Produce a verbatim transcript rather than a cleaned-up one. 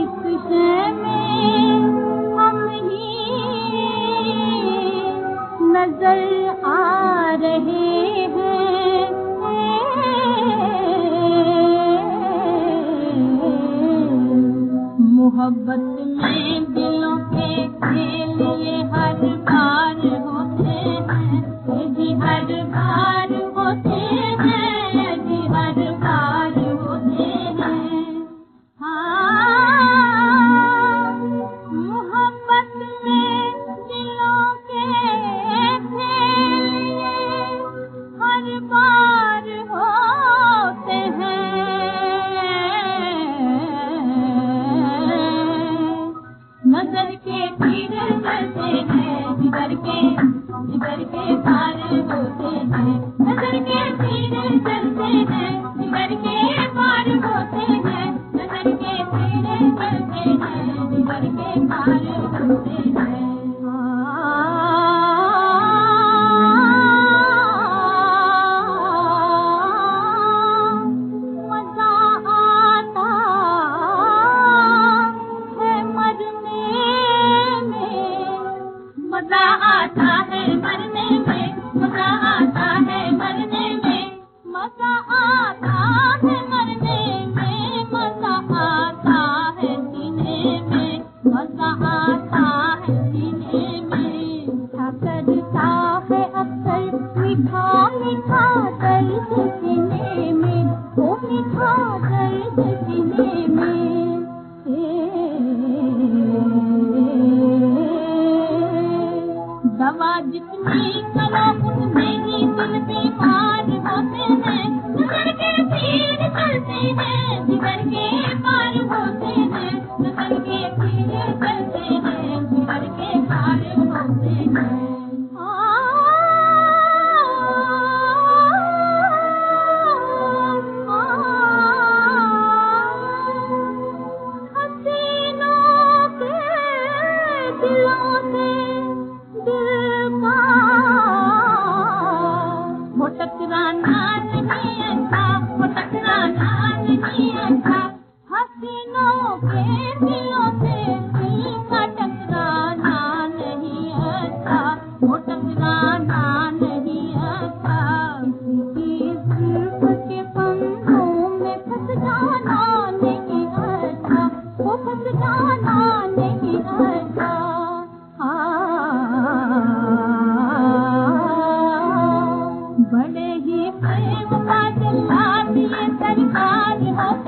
इस शय में हम ही नजर आ रहे हैं। मोहब्बत में दिलों के खेल ये हर बार होते हैं, ये भी हर बार होते हैं, ये भी हर बार होते हैं। हाँ, मोहब्बत में दिलों के खेल ये हर बार होते हैं। नजर के तीर चलते हैं, जिगर के जिगर के पार होते हैं। नजर के तीर चलते हैं, जिगर के पार होते हैं। नजर के तीर चलते हैं, जिगर के पार होते हैं। मजा आता है मरने में, मजा आता है मरने में, मजा आता है मरने में, मजा आता है मरने में, मजा आता है जीने में, मजा आता है जीने में। मीठा करता है अक्सर मीठा मीठा दर्द सीने में, ओ मीठा दर्द सीने में। दवा जितनी करो उतने ही दिल बीमार होते हैं। नजर के तीर चलते हैं, जिगर के पार होते हैं। नजर के तीर चलते हैं, जिगर के पार होते हैं। हसीनों के दिलों से दिल का वो टकराना नहीं अच्छा, वो टकराना नहीं अच्छा। हसीनों के दिलों से दिल का टकराना नहीं अच्छा, वो टकराना नहीं अच्छा। किसी की जुल्फ के पंखों में फंस जाना नहीं अच्छा, वो फंस जाना नहीं अच्छा। बड़े ही प्रेम का जल्लाद ये सरकार होते